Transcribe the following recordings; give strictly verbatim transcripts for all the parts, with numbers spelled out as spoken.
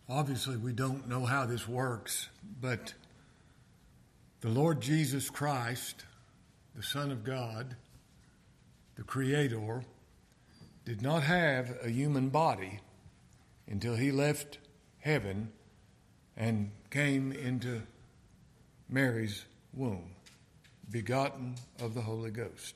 Obviously, we don't know how this works, but the Lord Jesus Christ, the Son of God, the Creator, did not have a human body until he left heaven and came into Mary's womb, begotten of the Holy Ghost.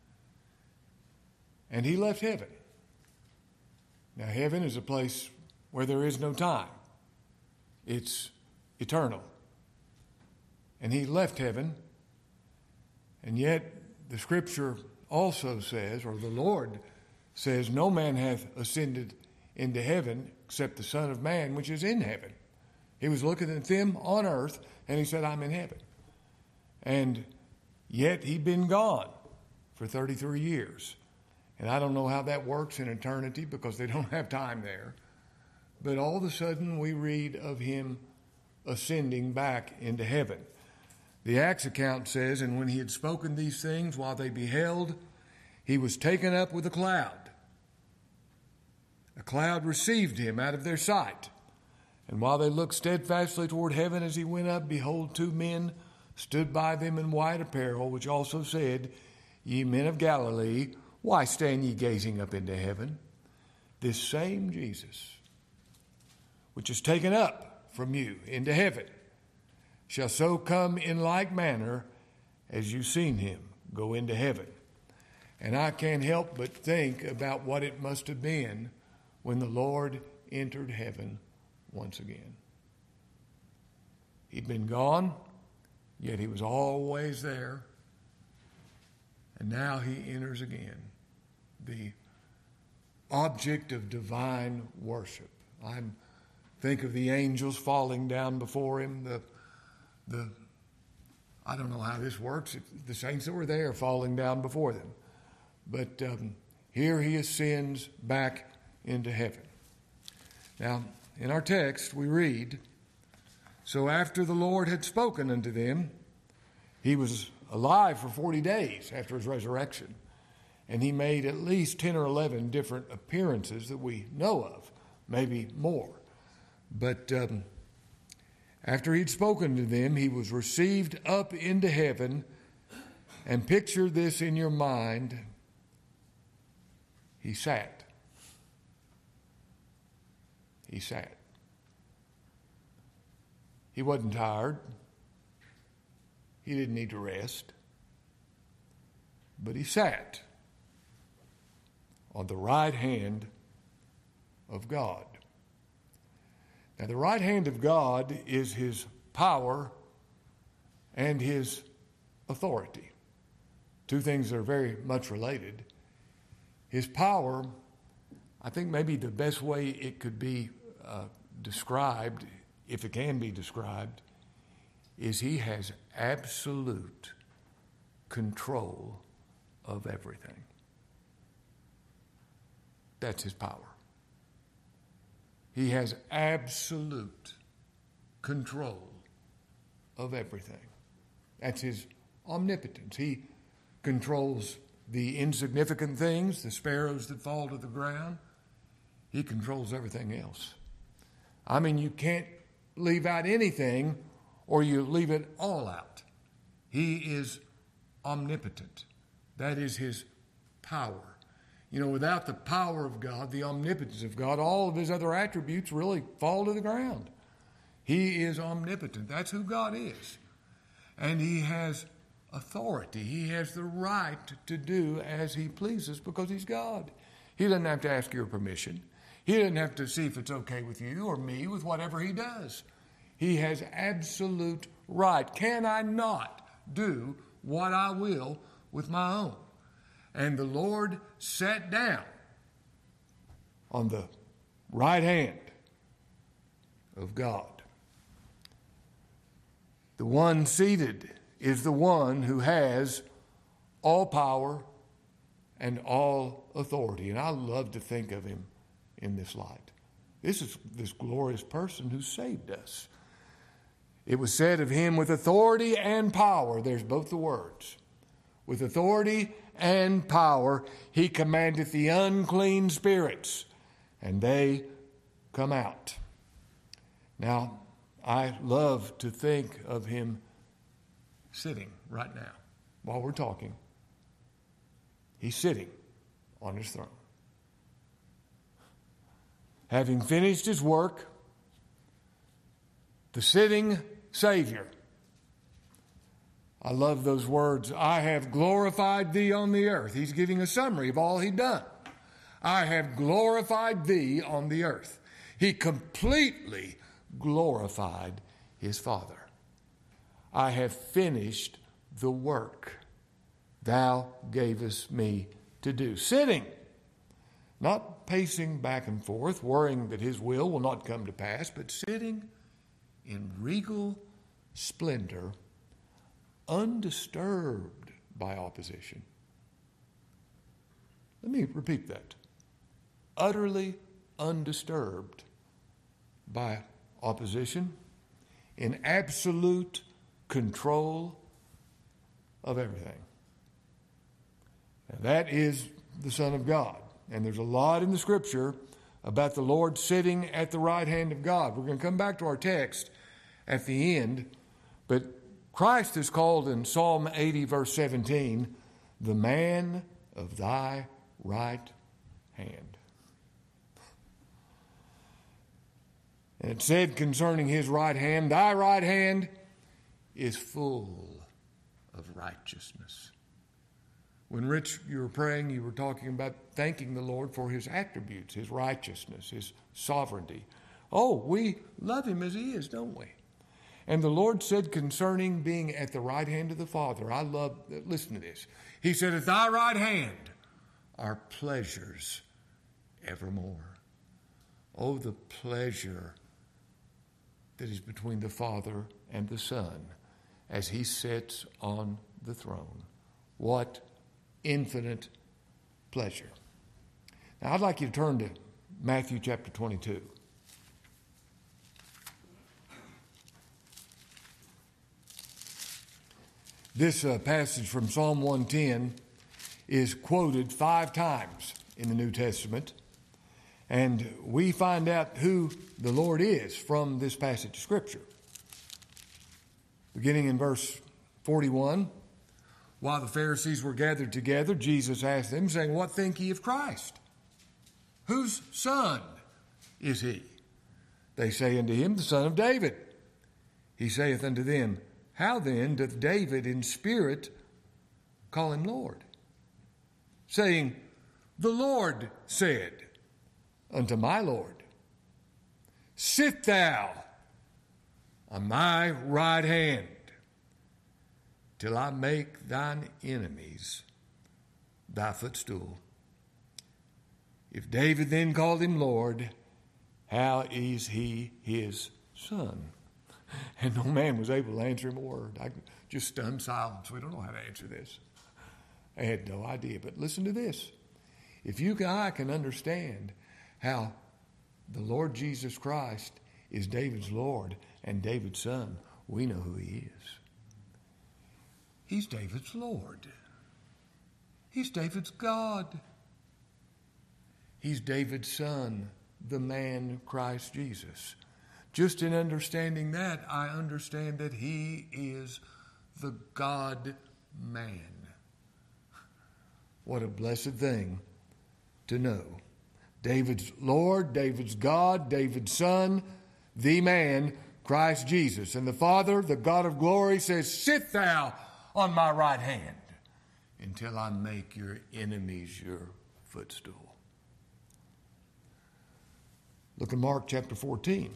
And he left heaven. Now, heaven is a place where there is no time. It's eternal. And he left heaven, and yet the Scripture also says, or the Lord says, no man hath ascended into heaven except the Son of Man, which is in heaven. He was looking at them on earth, and he said, I'm in heaven. And yet he'd been gone for thirty-three years. And I don't know how that works in eternity because they don't have time there. But all of a sudden we read of him ascending back into heaven. The Acts account says, and when he had spoken these things while they beheld, he was taken up with a cloud. A cloud received him out of their sight. And while they looked steadfastly toward heaven as he went up, behold, two men stood by them in white apparel, which also said, Ye men of Galilee, why stand ye gazing up into heaven? This same Jesus, which is taken up from you into heaven, shall so come in like manner as you've seen him go into heaven. And I can't help but think about what it must have been when the Lord entered heaven once again. He'd been gone, yet he was always there. And now he enters again, the object of divine worship. I think of the angels falling down before him, the the I don't know how this works, the saints that were there falling down before them. But um, here he ascends back into heaven. Now, in our text, we read, So after the Lord had spoken unto them, he was alive for forty days after his resurrection. And he made at least ten or eleven different appearances that we know of, maybe more. But um, after he'd spoken to them, he was received up into heaven. And picture this in your mind. He sat. He sat. He wasn't tired. He didn't need to rest. But he sat on the right hand of God. Now, the right hand of God is his power and his authority. Two things that are very much related. His power, I think maybe the best way it could be uh, described, if it can be described, is he has absolute control of everything. That's his power. He has absolute control of everything. That's his omnipotence. He controls the insignificant things, the sparrows that fall to the ground. He controls everything else. I mean, you can't leave out anything or you leave it all out. He is omnipotent. That is his power. You know, without the power of God, the omnipotence of God, all of his other attributes really fall to the ground. He is omnipotent. That's who God is. And he has authority. He has the right to do as he pleases because he's God. He doesn't have to ask your permission. He doesn't have to see if it's okay with you or me with whatever he does. He has absolute right. Can I not do what I will with my own? And the Lord sat down on the right hand of God. The one seated is the one who has all power and all authority. And I love to think of him in this light. This is this glorious person who saved us. It was said of him, with authority and power, there's both the words. With authority and power, he commandeth the unclean spirits, and they come out. Now, I love to think of him sitting right now while we're talking. He's sitting on his throne. Having finished his work, the sitting Savior. I love those words. I have glorified thee on the earth. He's giving a summary of all he'd done. I have glorified thee on the earth. He completely glorified his Father. I have finished the work thou gavest me to do. Sitting, not pacing back and forth, worrying that his will will not come to pass, but sitting in regal splendor, undisturbed by opposition. Let me repeat that. Utterly undisturbed by opposition, in absolute control of everything. And that is the Son of God. And there's a lot in the Scripture about the Lord sitting at the right hand of God. We're going to come back to our text at the end, but Christ is called in Psalm eighty, verse seventeen, the man of thy right hand. And it said concerning his right hand, thy right hand is full of righteousness. When Rich, you were praying, you were talking about thanking the Lord for his attributes, his righteousness, his sovereignty. Oh, we love him as he is, don't we? And the Lord said concerning being at the right hand of the Father, I love, listen to this. He said, at thy right hand are pleasures evermore. Oh, the pleasure that is between the Father and the Son as he sits on the throne. What infinite pleasure. Now, I'd like you to turn to Matthew chapter twenty-two. This uh, passage from Psalm one ten is quoted five times in the New Testament, and we find out who the Lord is from this passage of Scripture. Beginning in verse forty-one, while the Pharisees were gathered together, Jesus asked them, saying, what think ye of Christ? Whose son is he? They say unto him, the son of David. He saith unto them, how then doth David in spirit call him Lord? Saying, the Lord said unto my Lord, sit thou on my right hand, till I make thine enemies thy footstool. If David then called him Lord, how is he his son? And no man was able to answer him a word. I just stunned silence. We don't know how to answer this. I had no idea. But listen to this. If you and I can understand how the Lord Jesus Christ is David's Lord and David's son, we know who he is. He's David's Lord. He's David's God. He's David's son, the man Christ Jesus. Just in understanding that, I understand that he is the God-man. What a blessed thing to know. David's Lord, David's God, David's Son, the man, Christ Jesus. And the Father, the God of glory, says, sit thou on my right hand until I make your enemies your footstool. Look at Mark chapter fourteen.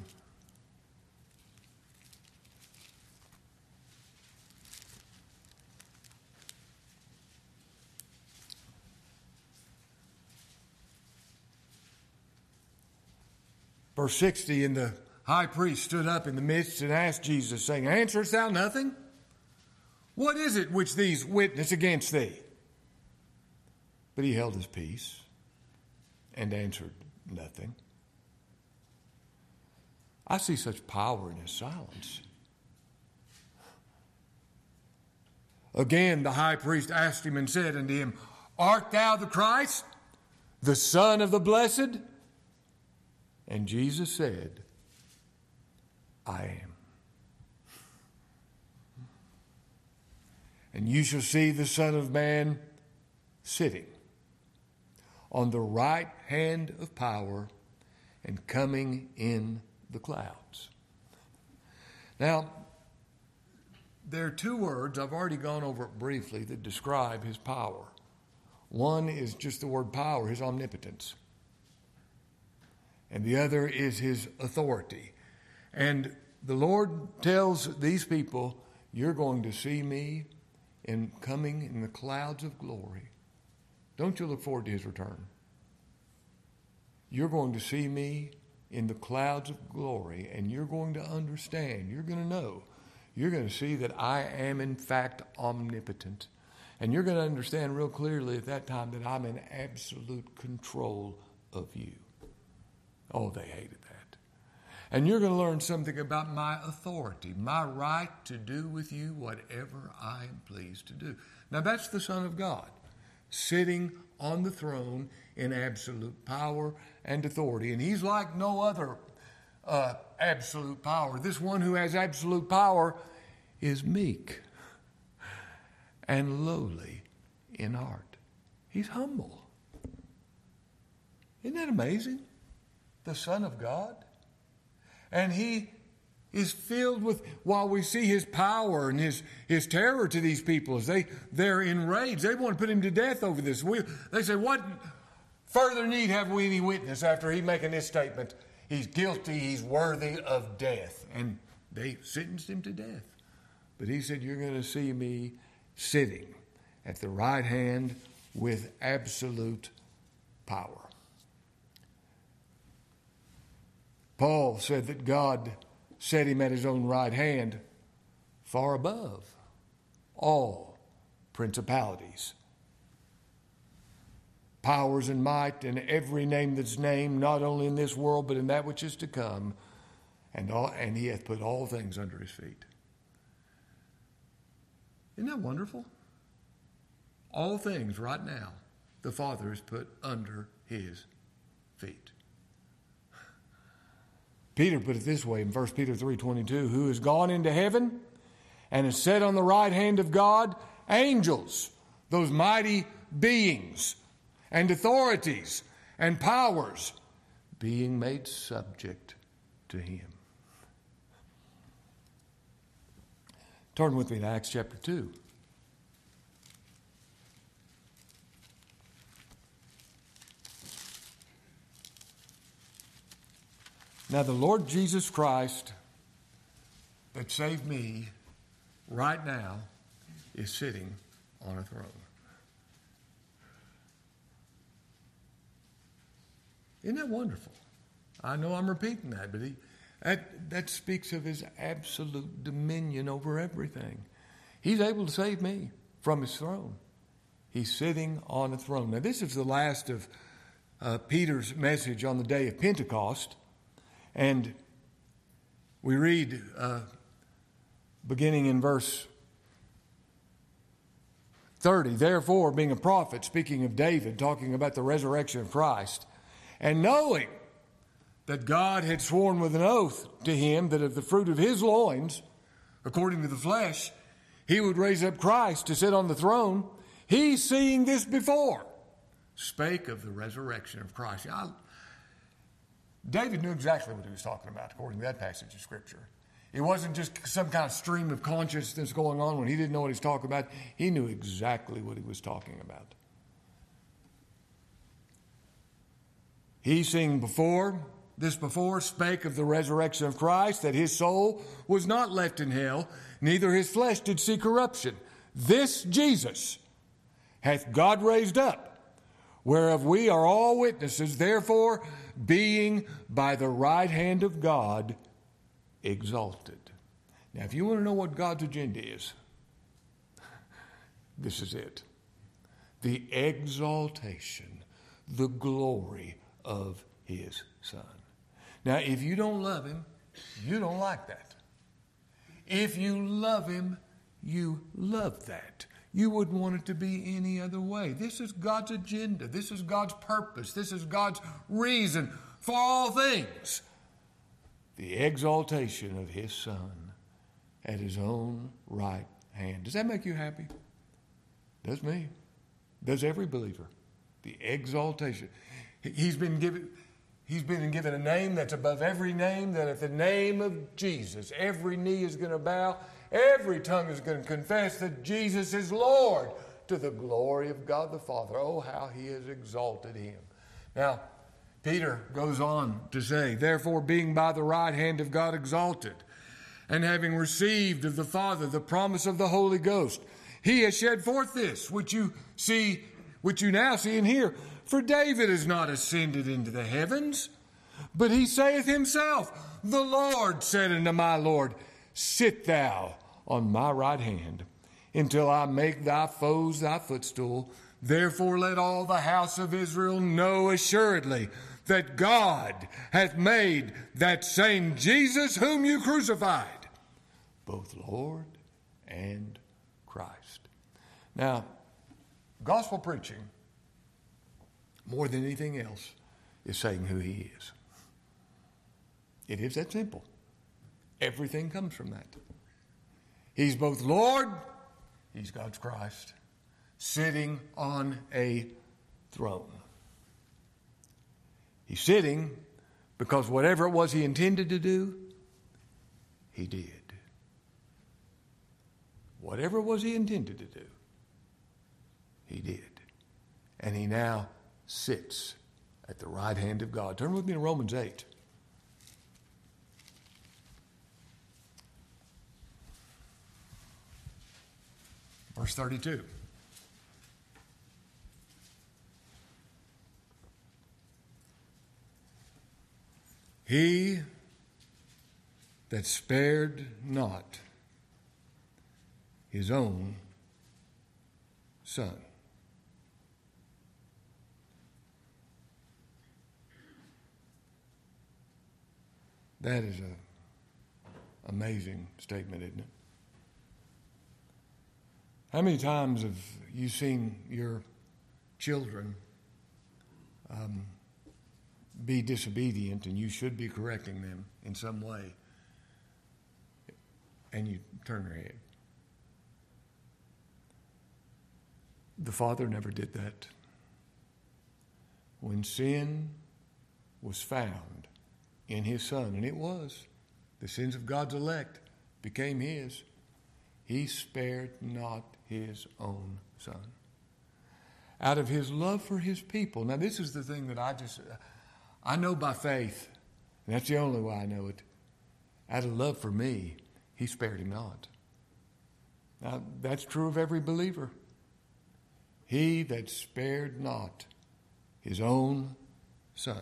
Verse sixty, and the high priest stood up in the midst and asked Jesus, saying, answerest thou nothing? What is it which these witness against thee? But he held his peace and answered nothing. I see such power in his silence. Again, the high priest asked him and said unto him, art thou the Christ, the Son of the Blessed? And Jesus said, I am. And you shall see the Son of Man sitting on the right hand of power and coming in the clouds. Now, there are two words, I've already gone over it briefly, that describe his power. One is just the word power, his omnipotence. And the other is his authority. And the Lord tells these people, you're going to see me in coming in the clouds of glory. Don't you look forward to his return? You're going to see me in the clouds of glory, and you're going to understand, you're going to know, you're going to see that I am in fact omnipotent. And you're going to understand real clearly at that time that I'm in absolute control of you. Oh, they hated that. And you're going to learn something about my authority, my right to do with you whatever I am pleased to do. Now that's the Son of God, sitting on the throne in absolute power and authority. And he's like no other uh, absolute power. This one who has absolute power is meek and lowly in heart. He's humble. Isn't that amazing? The Son of God. And he is filled with, while we see his power and his, his terror to these people as they, they're enraged. They want to put him to death over this. We, they say, what further need have we any witness after he making this statement? He's guilty, he's worthy of death. And they sentenced him to death. But he said, you're going to see me sitting at the right hand with absolute power. Paul said that God set him at his own right hand far above all principalities, powers and might, and every name that's named, not only in this world, but in that which is to come. And, all, and he hath put all things under his feet. Isn't that wonderful? All things right now, the Father has put under his feet. Peter put it this way in First Peter three twenty-two, who has gone into heaven and is set on the right hand of God, angels, those mighty beings and authorities and powers, being made subject to him. Turn with me to Acts chapter two. Now the Lord Jesus Christ that saved me right now is sitting on a throne. Isn't that wonderful? I know I'm repeating that, but he, that, that speaks of his absolute dominion over everything. He's able to save me from his throne. He's sitting on a throne. Now this is the last of uh, Peter's message on the day of Pentecost. And we read, uh, beginning in verse thirty, therefore, being a prophet, speaking of David, talking about the resurrection of Christ, and knowing that God had sworn with an oath to him that of the fruit of his loins, according to the flesh, he would raise up Christ to sit on the throne, he, seeing this before, spake of the resurrection of Christ. I, David knew exactly what he was talking about, according to that passage of Scripture. It wasn't just some kind of stream of consciousness going on when he didn't know what he was talking about. He knew exactly what he was talking about. He, seeing before, this before, spake of the resurrection of Christ, that his soul was not left in hell, neither his flesh did see corruption. This Jesus hath God raised up, whereof we are all witnesses. Therefore, being by the right hand of God exalted. Now, if you want to know what God's agenda is, this is it. The exaltation, the glory of his Son. Now, if you don't love him, you don't like that. If you love him, you love that. You wouldn't want it to be any other way. This is God's agenda. This is God's purpose. This is God's reason for all things. the exaltation of his Son at his own right hand. Does that make you happy? Does me. Does every believer. The exaltation. He's been given, he's been given a name that's above every name, that at the name of Jesus, every knee is going to bow, every tongue is going to confess that Jesus is Lord, to the glory of God the Father. Oh, how he has exalted him. Now, Peter goes on to say, therefore, being by the right hand of God exalted, and having received of the Father the promise of the Holy Ghost, he has shed forth this, which you see, which you now see and hear. For David is not ascended into the heavens, but he saith himself, the Lord said unto my Lord, sit thou on my right hand, until I make thy foes thy footstool. Therefore let all the house of Israel know assuredly that God hath made that same Jesus whom you crucified, both Lord and Christ. Now, gospel preaching, more than anything else, is saying who he is. It is that simple. Everything comes from that. He's both Lord, he's God's Christ, sitting on a throne. He's sitting because whatever it was he intended to do, he did. Whatever it was he intended to do, he did. And he now sits at the right hand of God. Turn with me to Romans eight. Verse thirty-two. He that spared not his own Son. That is an amazing statement, isn't it? How many times have you seen your children um, be disobedient, and you should be correcting them in some way, and you turn your head? The Father never did that. When sin was found in his Son, and it was, the sins of God's elect became his, he spared not his own Son. Out of his love for his people. Now, this is the thing that I just, I know by faith, and that's the only way I know it. Out of love for me, he spared him not. Now, that's true of every believer. He that spared not his own Son,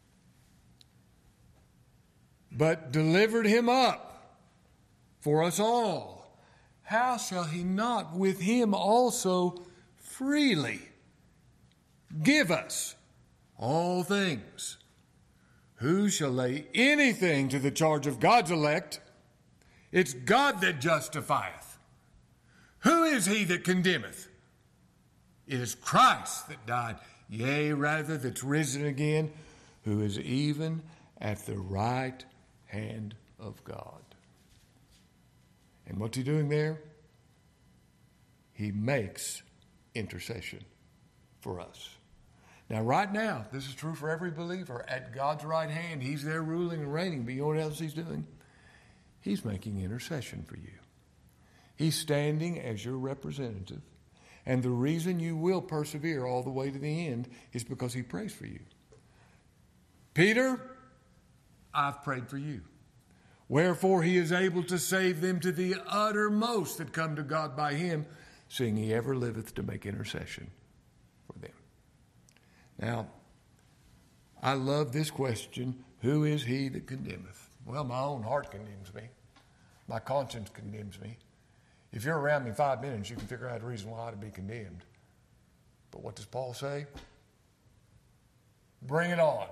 but delivered him up for us all, how shall he not with him also freely give us all things? Who shall lay anything to the charge of God's elect? It's God that justifieth. Who is he that condemneth? It is Christ that died, yea, rather that's risen again, who is even at the right hand of God. And what's he doing there? He makes intercession for us. Now, right now, this is true for every believer. At God's right hand, he's there ruling and reigning. But you know what else he's doing? He's making intercession for you. He's standing as your representative. And the reason you will persevere all the way to the end is because he prays for you. Peter, I've prayed for you. Wherefore he is able to save them to the uttermost that come to God by him, seeing he ever liveth to make intercession for them. Now, I love this question, who is he that condemneth? Well, my own heart condemns me. My conscience condemns me. If you're around me five minutes, you can figure out a reason why to be condemned. But what does Paul say? Bring it on.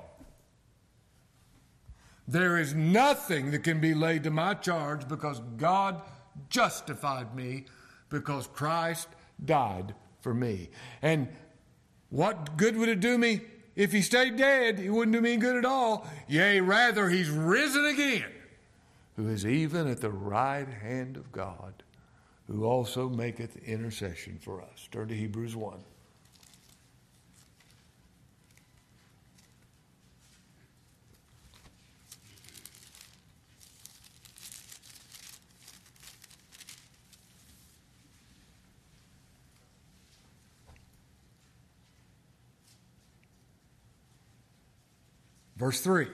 There is nothing that can be laid to my charge because God justified me because Christ died for me. And what good would it do me if he stayed dead? It wouldn't do me any good at all. Yea, rather, he's risen again. who is even at the right hand of God, who also maketh intercession for us. Turn to Hebrews one. Verse three.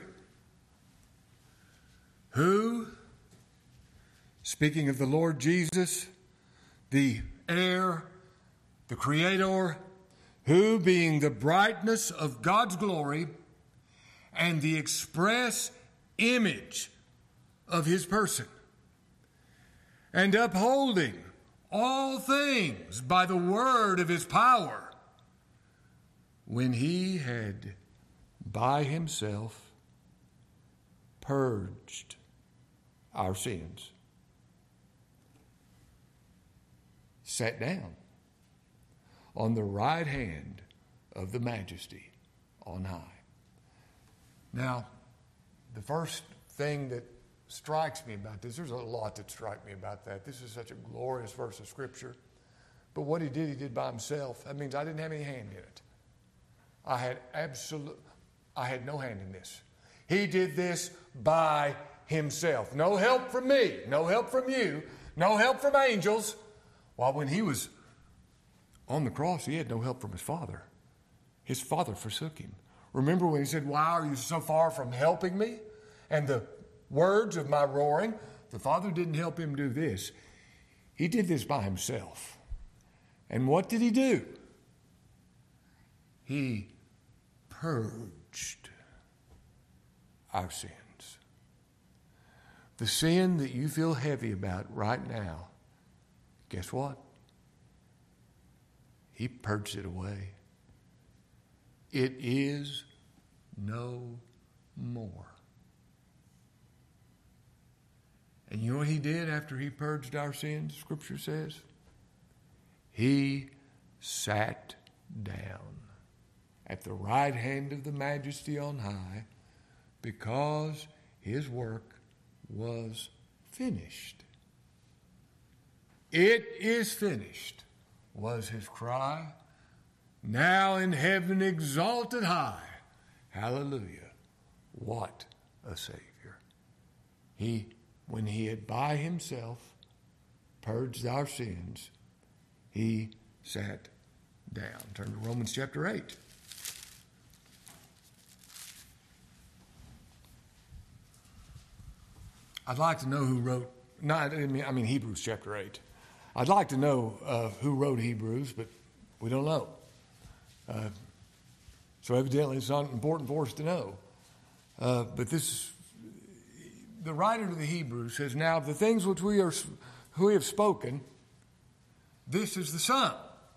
Who, speaking of the Lord Jesus, the heir, the Creator, who being the brightness of God's glory and the express image of his person, and upholding all things by the word of his power, when he had by himself purged our sins, sat down on the right hand of the Majesty on high. Now, the first thing that strikes me about this, there's a lot that strikes me about that. This is such a glorious verse of Scripture. But what he did, he did by himself. That means I didn't have any hand in it. I had absolute, I had no hand in this. He did this by himself. No help from me, no help from you, no help from angels. While when he was on the cross, he had no help from his Father. His Father forsook him. Remember when he said, "Why are you so far from helping me?" And the words of my roaring, the Father didn't help him do this. He did this by himself. And what did he do? He purged our sins. The sin that you feel heavy about right now, guess what? He purged it away. It is no more. And you know what he did after he purged our sins, Scripture says? He sat down at the right hand of the Majesty on high, because his work was finished. It is finished, was his cry. Now in heaven exalted high. Hallelujah. What a Savior. He, when he had by himself purged our sins, he sat down. Turn to Romans chapter eight. I'd like to know who wrote, not, I mean, I mean Hebrews chapter eight. I'd like to know uh, who wrote Hebrews, but we don't know. Uh, so evidently it's not important for us to know. Uh, but this, the writer of the Hebrews says, "Now the things which we are, who we have spoken, this is the sum."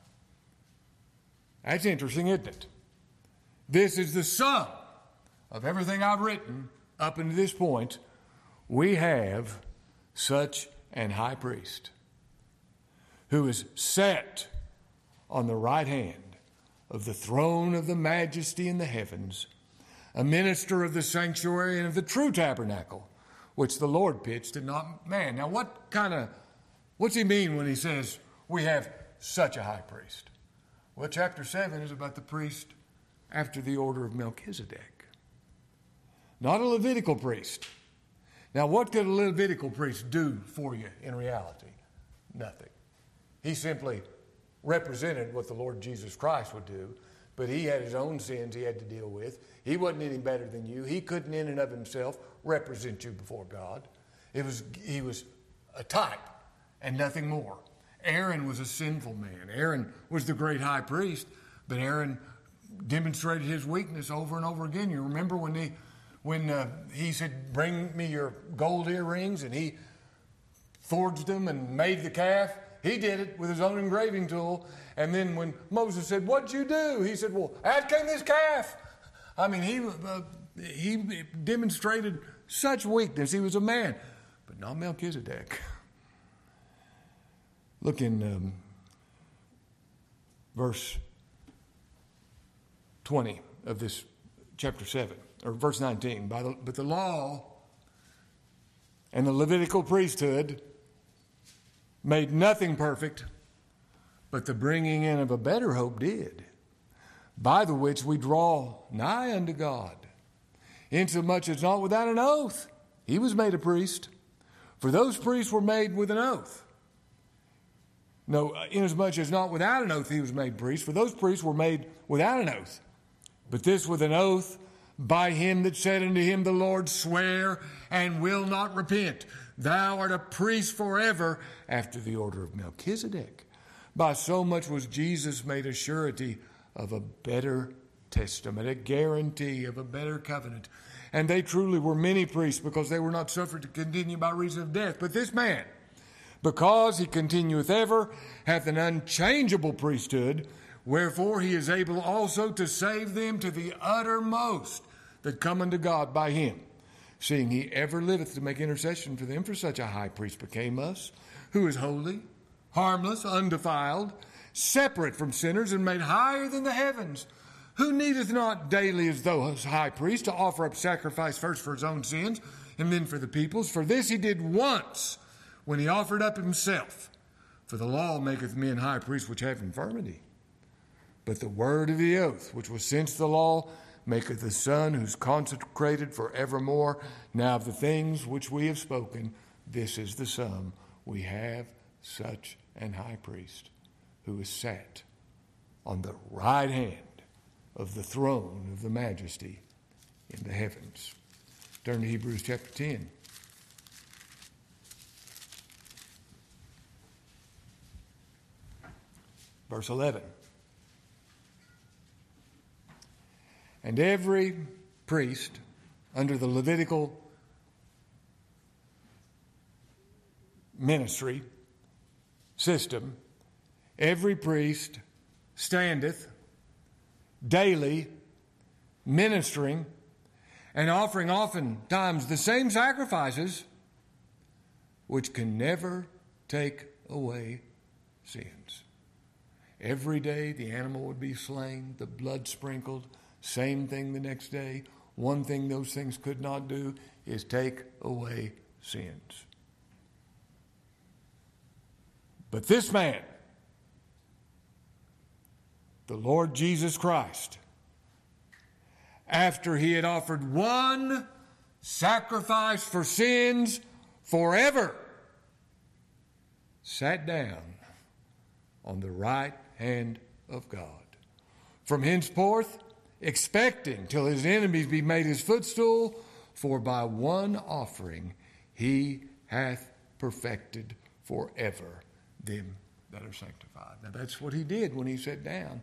That's interesting, isn't it? This is the sum of everything I've written up until this point. We have such an high priest who is set on the right hand of the throne of the Majesty in the heavens, a minister of the sanctuary and of the true tabernacle, which the Lord pitched and not man. Now, what kind of, what's he mean when he says we have such a high priest? Well, chapter seven is about the priest after the order of Melchizedek, not a Levitical priest. Now, what could a Levitical priest do for you in reality? Nothing. He simply represented what the Lord Jesus Christ would do, but he had his own sins he had to deal with. He wasn't any better than you. He couldn't in and of himself represent you before God. It was, he was a type and nothing more. Aaron was a sinful man. Aaron was the great high priest, but Aaron demonstrated his weakness over and over again. You remember when he When uh, he said, "Bring me your gold earrings," and he forged them and made the calf. He did it with his own engraving tool. And then when Moses said, "What'd you do?" he said, "Well, out came this calf." I mean, he uh, he demonstrated such weakness. He was a man, but not Melchizedek. Look in um, verse twenty of this chapter seven. Or verse nineteen, by the, but the law and the Levitical priesthood made nothing perfect, but the bringing in of a better hope did, by the which we draw nigh unto God, insomuch as not without an oath he was made a priest. For those priests were made with an oath. No, inasmuch as not without an oath he was made priest, for those priests were made without an oath. But this with an oath by him that said unto him, the Lord, swear and will not repent. Thou art a priest forever after the order of Melchizedek. By so much was Jesus made a surety of a better testament, a guarantee of a better covenant. And they truly were many priests, because they were not suffered to continue by reason of death. But this man, because he continueth ever, hath an unchangeable priesthood, wherefore he is able also to save them to the uttermost that come unto God by him, seeing he ever liveth to make intercession for them. For such a high priest became us, who is holy, harmless, undefiled, separate from sinners, and made higher than the heavens, who needeth not daily as though as high priest to offer up sacrifice first for his own sins and then for the people's. For this he did once, when he offered up himself. For the law maketh men high priests which have infirmity. But the word of the oath, which was since the law, maketh the Son, who's consecrated for evermore. Now of the things which we have spoken, this is the sum. We have such an high priest, who is sat on the right hand of the throne of the majesty in the heavens. Turn to Hebrews chapter ten. Verse eleven. And every priest under the Levitical ministry system, every priest standeth daily ministering and offering oftentimes the same sacrifices, which can never take away sins. Every day the animal would be slain, the blood sprinkled, same thing the next day. One thing those things could not do is take away sins. But this man, the Lord Jesus Christ, after he had offered one sacrifice for sins forever, sat down on the right hand of God. From henceforth, expecting till his enemies be made his footstool, for by one offering he hath perfected forever them that are sanctified. Now that's what he did when he sat down.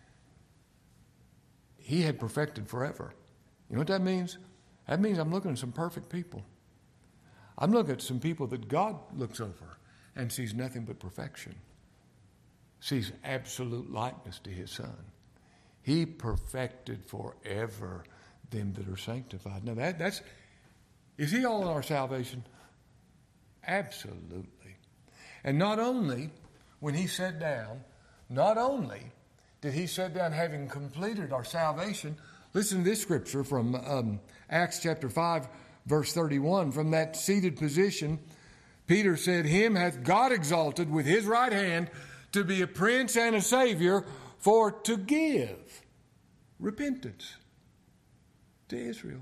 He had perfected forever. You know what that means? That means I'm looking at some perfect people. I'm looking at some people that God looks over and sees nothing but perfection. Sees absolute likeness to his Son. He perfected forever them that are sanctified. Now that, that's, is he all in our salvation? Absolutely. And not only, when he sat down, not only did he sit down having completed our salvation, listen to this scripture from um, Acts chapter five, verse thirty-one. From that seated position, Peter said, him hath God exalted with his right hand to be a prince and a savior, for to give repentance to Israel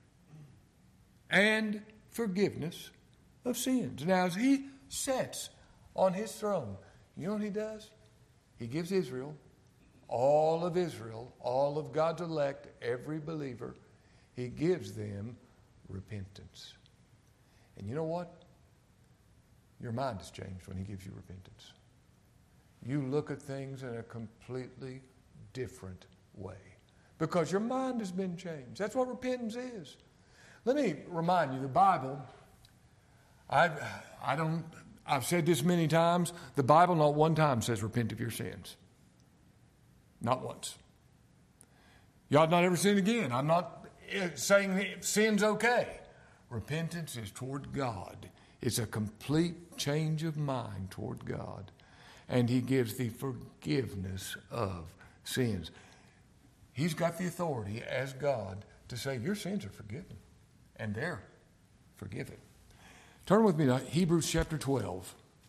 and forgiveness of sins. Now, as he sits on his throne, you know what he does? He gives Israel, all of Israel, all of God's elect, every believer, he gives them repentance. And you know what? Your mind is changed when he gives you repentance. You look at things in a completely different way because your mind has been changed. That's what repentance is. Let me remind you, the Bible, I, I don't, I've said this many times, the Bible not one time says repent of your sins. Not once. You ought not ever sin again. I'm not saying sin's okay. Repentance is toward God. It's a complete change of mind toward God. And he gives the forgiveness of sins. He's got the authority as God to say your sins are forgiven. And they're forgiven. Turn with me to Hebrews chapter twelve.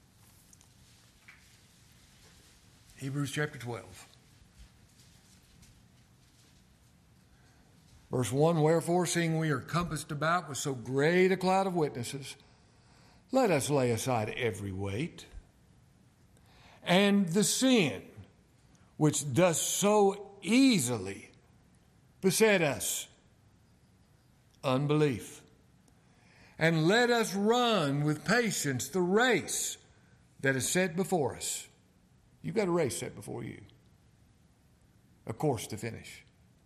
Hebrews chapter twelve. Verse one, wherefore, seeing we are compassed about with so great a cloud of witnesses, let us lay aside every weight and the sin which does so easily beset us, unbelief. And let us run with patience the race that is set before us. You've got a race set before you, a course to finish.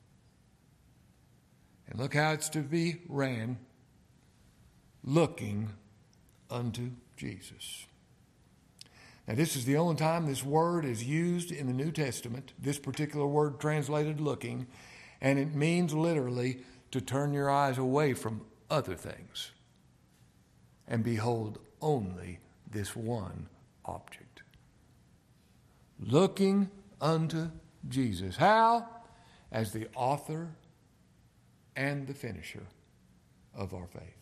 And look how it's to be ran, looking unto Jesus. Now, this is the only time this word is used in the New Testament, this particular word translated looking, and it means literally to turn your eyes away from other things and behold only this one object. Looking unto Jesus. How? As the author and the finisher of our faith.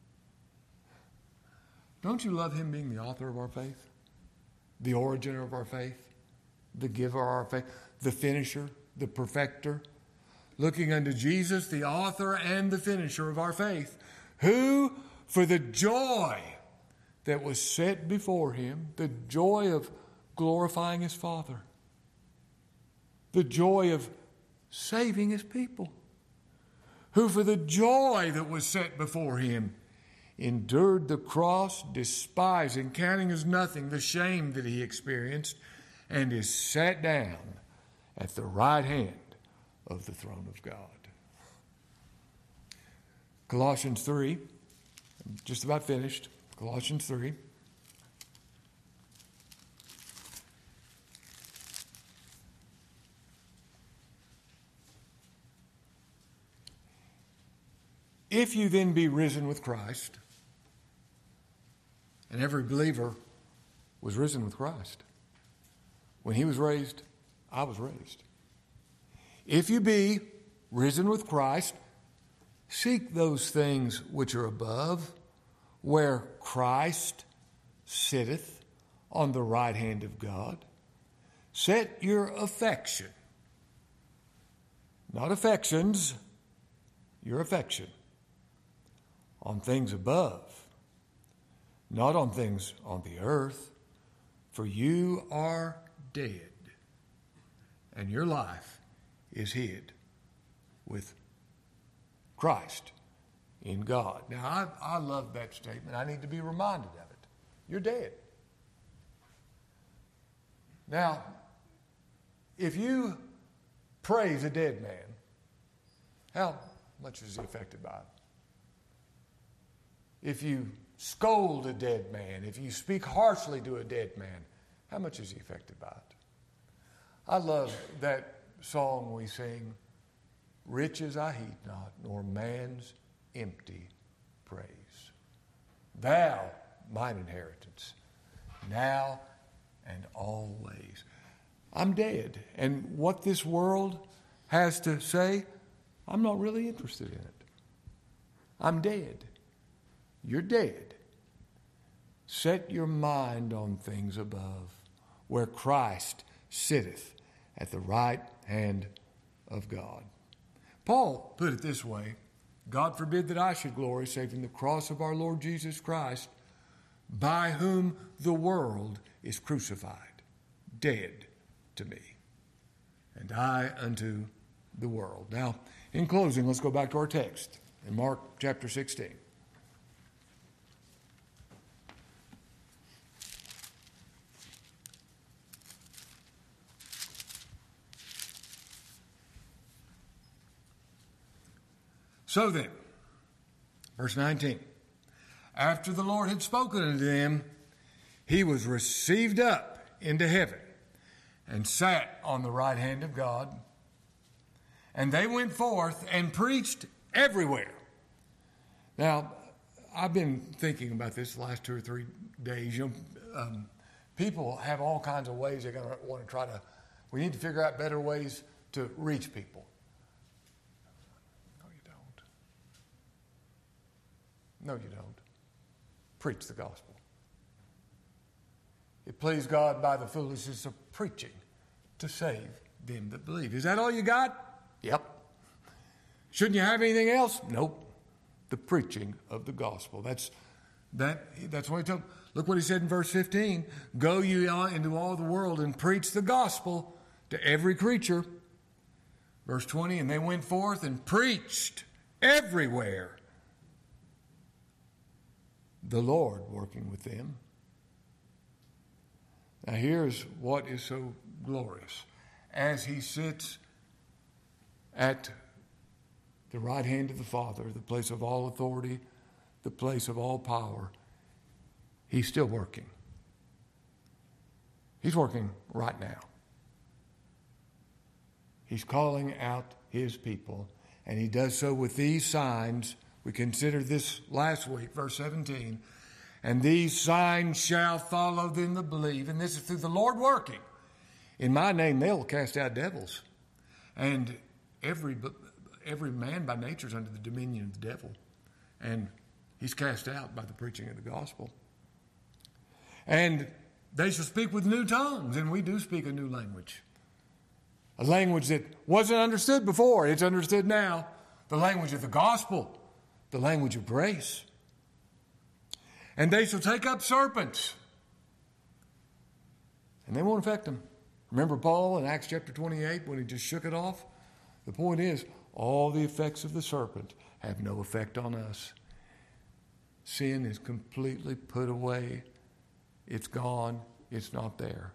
Don't you love him being the author of our faith? The originer of our faith? The giver of our faith? The finisher? The perfecter? Looking unto Jesus, the author and the finisher of our faith, who, for the joy that was set before him, the joy of glorifying his Father, the joy of saving his people, who for the joy that was set before him endured the cross, despising, counting as nothing the shame that he experienced, and is sat down at the right hand of the throne of God. Colossians three, I'm just about finished. Colossians three. If you then be risen with Christ, and every believer was risen with Christ. When he was raised, I was raised. If you be risen with Christ, seek those things which are above, where Christ sitteth on the right hand of God. Set your affection, not affections, your affection, on things above, not on things on the earth, for you are dead, and your life is hid with Christ in God. Now, I, I love that statement. I need to be reminded of it. You're dead. Now, if you praise a dead man, how much is he affected by it? If you scold a dead man, if you speak harshly to a dead man, how much is he affected by it? I love that song we sing, riches I heed not, nor man's empty praise. Thou, mine inheritance, now and always. I'm dead, and what this world has to say, I'm not really interested in it. I'm dead. You're dead. Set your mind on things above, where Christ sitteth at the right hand of God. Paul put it this way, God forbid that I should glory save in the cross of our Lord Jesus Christ, by whom the world is crucified, dead to me, and I unto the world. Now, in closing, let's go back to our text in Mark chapter sixteen. So then, verse nineteen, after the Lord had spoken unto them, he was received up into heaven and sat on the right hand of God. And they went forth and preached everywhere. Now, I've been thinking about this the last two or three days. You know, um, people have all kinds of ways they're going to want to try to, we need to figure out better ways to reach people. No, you don't. No, you don't. preach the gospel. It pleased God by the foolishness of preaching to save them that believe. Is that all you got? Yep. Shouldn't you have anything else? Nope. The preaching of the gospel. That's that. That's what he told. Look what he said in verse fifteen. Go ye into all the world and preach the gospel to every creature. Verse twenty, and they went forth and preached everywhere, the Lord working with them. Now here's what is so glorious. As he sits at the right hand of the Father, the place of all authority, the place of all power, he's still working. He's working right now. He's calling out his people, and he does so with these signs. We considered this last week, verse seventeen. And these signs shall follow them that believe. And this is through the Lord working. In my name they'll cast out devils. And every every man by nature is under the dominion of the devil. And he's cast out by the preaching of the gospel. And they shall speak with new tongues. And we do speak a new language. A language that wasn't understood before. It's understood now. The language of the gospel. The language of grace. And they shall take up serpents. And they won't affect them. Remember Paul in Acts chapter twenty-eight when he just shook it off? The point is, all the effects of the serpent have no effect on us. Sin is completely put away. It's gone. It's not there.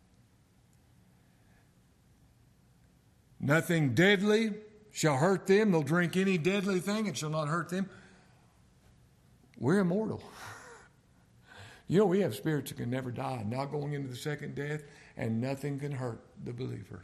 Nothing deadly shall hurt them. They'll drink any deadly thing. It shall not hurt them. We're immortal. You know, we have spirits that can never die, not going into the second death, and nothing can hurt the believer.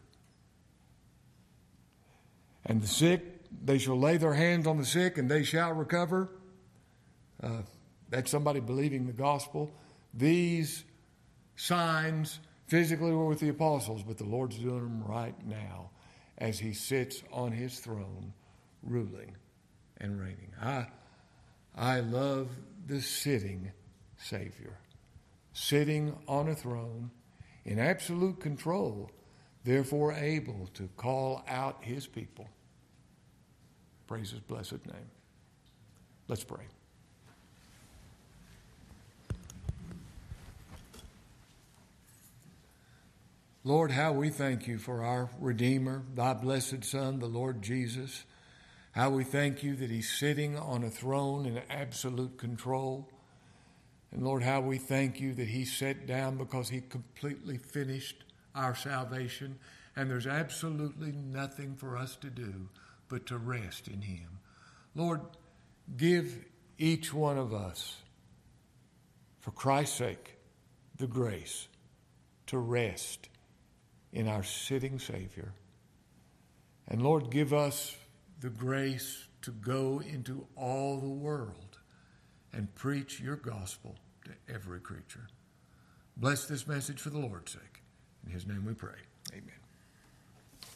And the sick, they shall lay their hands on the sick, and they shall recover. Uh, that's somebody believing the gospel. These signs physically were with the apostles, but the Lord's doing them right now as he sits on his throne, ruling and reigning. I, I love the sitting Savior, sitting on a throne in absolute control, therefore able to call out his people. Praise his blessed name. Let's pray. Lord, how we thank you for our Redeemer, thy blessed Son, the Lord Jesus. How we thank you that he's sitting on a throne in absolute control. And Lord, how we thank you that he sat down because he completely finished our salvation. And there's absolutely nothing for us to do but to rest in him. Lord, give each one of us, for Christ's sake, the grace to rest in our sitting Savior. And Lord, give us the grace to go into all the world and preach your gospel to every creature. Bless this message for the Lord's sake. In his name we pray. Amen.